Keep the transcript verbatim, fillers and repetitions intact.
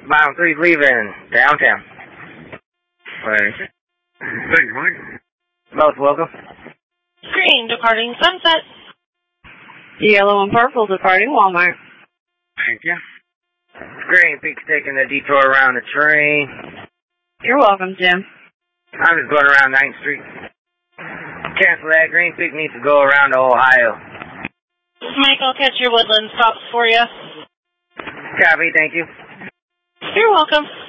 Mile three leaving downtown. Thank you. Thank you, Mike. Most welcome. Green departing Sunset. Yellow and purple departing Walmart. Thank you. Green Peak's taking the detour around the train. You're welcome, Jim. I'm just going around ninth Street. Cancel that. Green Peak needs to go around to Ohio. Mike, I'll catch your Woodland stops for you. Copy, thank you. You're welcome.